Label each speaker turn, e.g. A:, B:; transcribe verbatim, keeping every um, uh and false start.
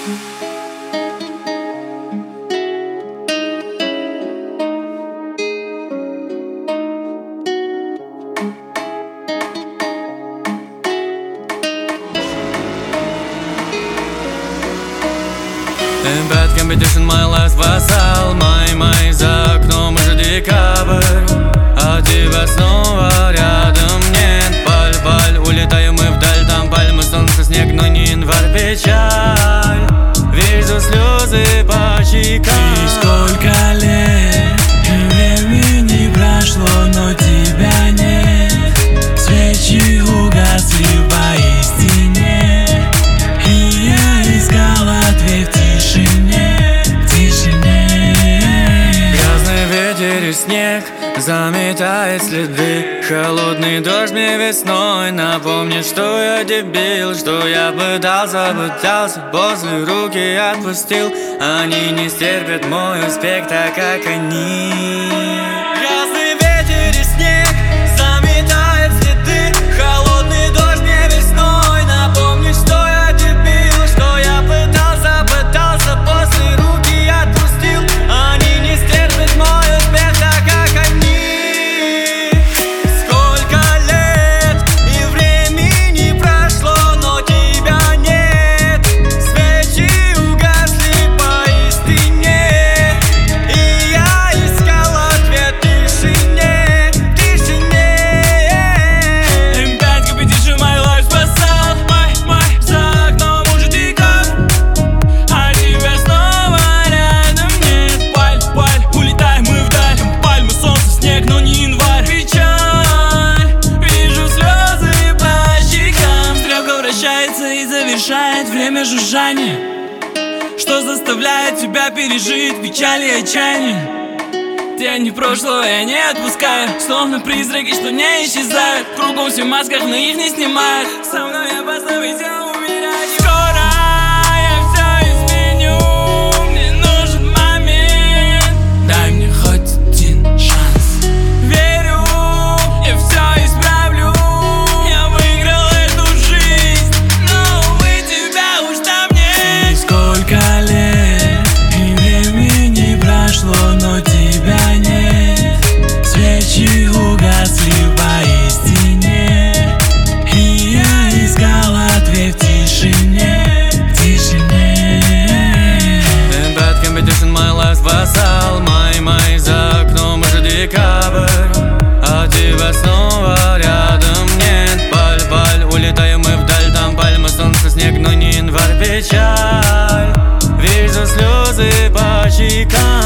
A: Bad competition, my last vassal. Май, май, за окном уже декабрь, а тебя снова рядом нет. Паль, паль, улетаем мы вдаль, там пальмы, солнце, снег, но не январь, печаль. Вижу слезы по щекам.
B: И сколько лет, и времени прошло, но тебя нет. Свечи угасли поистине, и я искал ответ в тишине, в тишине.
A: Грязный ветер и снег заметает следы. Холодный дождь мне весной напомнит, что я дебил, что я пытался, пытался, после руки отпустил. Они не стерпят мой успех, так как они. Грязный ветер и снег заметает следы. Холодный дождь мне весной напомнит, что я дебил, что я пытался, пытался, после руки отпустил. Они не стерпят мой успех, так как они. Сколько лет и времени прошло, но тебя нет. Свечи угасли поистине, и я искал ответ в тишине, в тишине.
B: эм пять competition, my life спасал. Май, май, за окном уже декабрь, а тебя снова рядом нет. Паль, паль, улетаем мы вдаль, там пальмы, солнце, снег, но не январь, печаль. Вижу слезы по щекам. Стрелка вращается и завершает время жужжания, что заставляет тебя пережить печаль и отчаяние. Тени прошлого я не отпускаю, словно призраки, что не исчезают. Кругом все в масках, но их не снимают. Со мной опасно ведь я умираю. Скоро я все изменю, мне нужен момент. Дай мне хоть один шанс. Верю, я все исправлю. Я выиграл эту жизнь, но увы, тебя уж там нет. И сколько лет, и времени прошло, но тебя нет. Свечи угасли поистине, и я искал ответ в тишине, в тишине.
A: Bad competition, my last vassal. Май, май, за окном уже декабрь, а тебя снова рядом нет. Паль, паль, улетаем мы вдаль, там пальмы, солнце, снег, но не январь, печаль. Вижу слезы по щекам.